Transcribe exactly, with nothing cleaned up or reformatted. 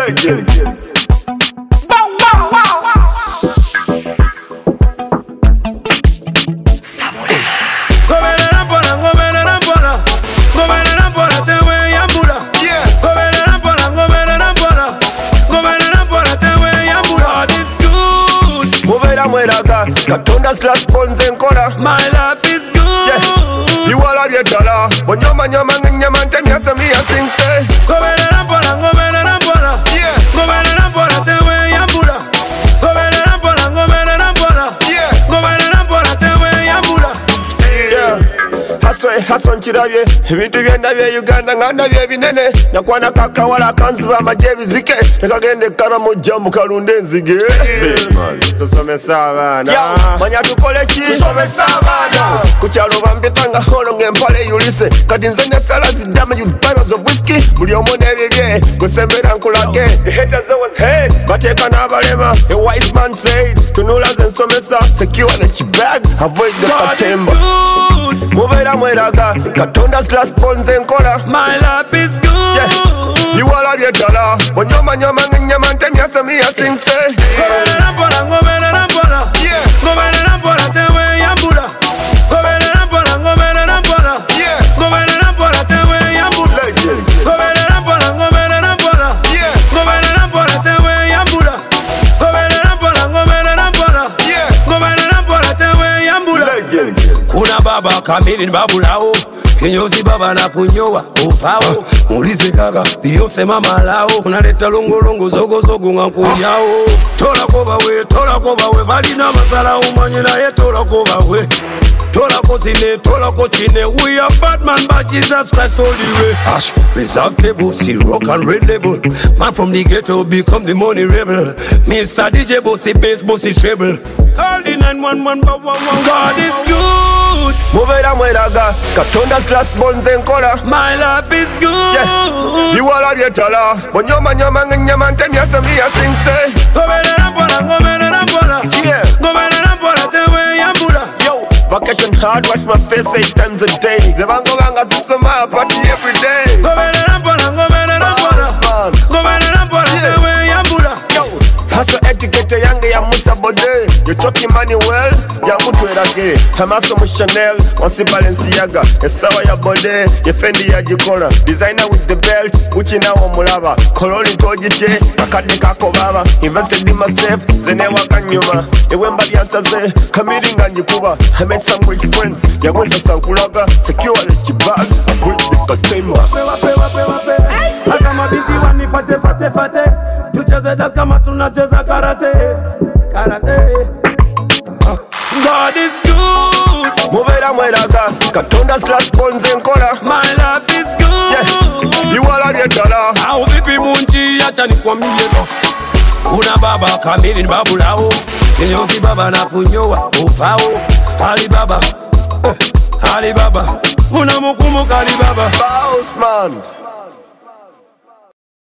Legend. Wow, wow, wow, wow. Samurai. Gomene rampola, gomene rampola, gomene rampola tewe yambula. Yeah. Gomene rampola, gomene rampola, gomene rampola tewe yambula. This good. Movera mweraga, katonda slash bonze nkora. My life is good. Yeah. You all have your dollar. Bonyoma nyoma nyama ntemya semi ya sing say. Gomene rampola, gomene rampola. Yeah. Gomene rampola tewe yambula. Gomene rampola, gomene rampola. Yeah. Gomene rampola tewe yambula. Yeah. Haswe haso nchirabye ebintu byendabye Uganda ngandabye binene nakwana kakawala kanziba amaje bizike nakagende karamu jamu kalunde nzige tusomesa abana manya tukole ki tusomesa abana kukyalo bambetanga holo ngempale yulise kati nze ne salazi dama you bottles of whiskey buli omone ebye gusembera nkulage the haters always hate bateka n'abalema a wise man said tunula ze nsomesa secure the bag avoid the katemba Movera mweraga, katonda slash bonze nkora. My life is good. Yeah. You all have your dollar. Bonyoma nyoma nyama ntemya semi ya sing say. Gomene rampola, gomene rampola. Yeah. Gomene rampola tewe yambula. Gomene rampola, gomene rampola. Yeah. Gomene rampola tewe yambula. Legend. Gomene rampola, gomene rampola. Yeah. Gomene rampola tewe yambula. Gomene rampola, gomene rampola. Yeah. Gomene rampola tewe yambula. Legend. Kuna baba kamili babulao kinyozi baba na kunyoa ufao mulize kaka Beyonce mama lao unaleta longo longo zogo zogo ngakunyao tola koba we tola koba we bali na masala umanye na ye tola koba we tola ko sine tola ko chine we are bad man but Jesus Christ all the way ash reserve table see rock and red label man from the ghetto become the money rebel Mister D J bossy bass bossy treble call the nine one one God is good. Movera mweraga, katonda slash bonze nkora. My life is good. Yeah. You all have your dollar. Bonyoma nyoma nyama ntemya semi ya sing say. Gomene rampola, gomene rampola. Yeah. Gomene rampola tewe yambula. Yo, vacation hard, wash my face eight times a day. Zebango ganga sisoma party every day. Gomene rampola, gomene rampola. Gomene rampola tewe yambula. Yo, hustle etiquette yange ya Musa Bode. You talking money well, ya mutu erage. Hamaso mu Chanel, wansi Balenciaga. Esawa ya Bode, ye Fendi ya jikola. Designer with the belt, Gucci na wa mulaba. Kololi tojite, kakade kako baba. Invested in myself, zene wakanyuma. Ewemba byansaze, kamiri nga njikuba. I made some rich friends, ya weza sankulaga. Secure the bag, I put the katemba. Wape wape wape. Hata mabiti wani fate fate fate. Tucheze dance kama tunacheza karate. Karate. God is good. Movera mweraga, katonda slash bonze nkora. My life is good. Yeah. You all have your dollar. Au vipi munchi acha nikwambie boss. Kuna baba kamili babulao kinyozi baba na kunyoa ufao Alibaba eh, Alibaba unamukumbuka Alibaba Boss man.